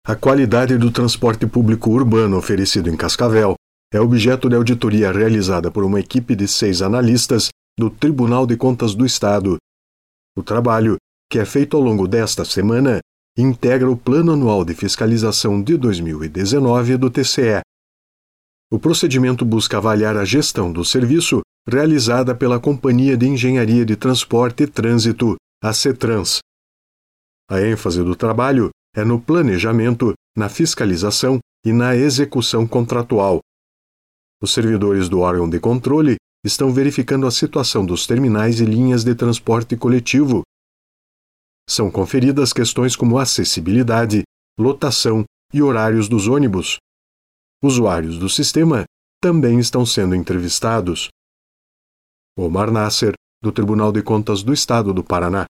A qualidade do transporte público urbano oferecido em Cascavel é objeto de auditoria realizada por uma equipe de 6 analistas do Tribunal de Contas do Estado. O trabalho, que é feito ao longo desta semana, integra o Plano Anual de Fiscalização de 2019 do TCE. O procedimento busca avaliar a gestão do serviço realizada pela Companhia de Engenharia de Transporte e Trânsito, a CETRANS. A ênfase do trabalho é no planejamento, na fiscalização e na execução contratual. Os servidores do órgão de controle estão verificando a situação dos terminais e linhas de transporte coletivo. São conferidas questões como acessibilidade, lotação e horários dos ônibus. Usuários do sistema também estão sendo entrevistados. Omar Nasser, do Tribunal de Contas do Estado do Paraná.